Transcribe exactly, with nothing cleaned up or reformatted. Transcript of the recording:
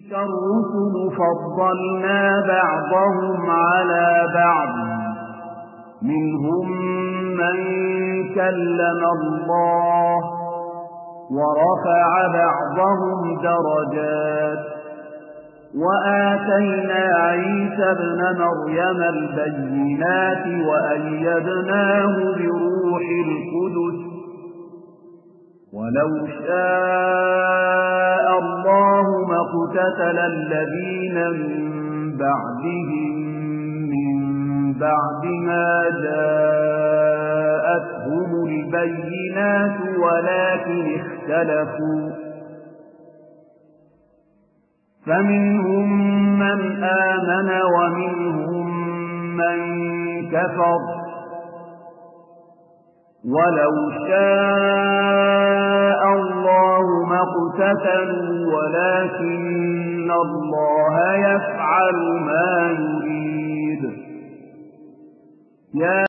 الرسل فضلنا بعضهم على بعض منهم من كلم الله ورفع بعضهم درجات وآتينا عيسى ابن مريم البينات وأيدناه بروح القدس ولو شاء الله ما اقتتل الذين من بعدهم من بعد ما جاءتهم البينات ولكن اختلفوا فمنهم من آمن ومنهم من كفر ولو شاء الله ما اقتتلوا ولكن الله يفعل ما يريد. يا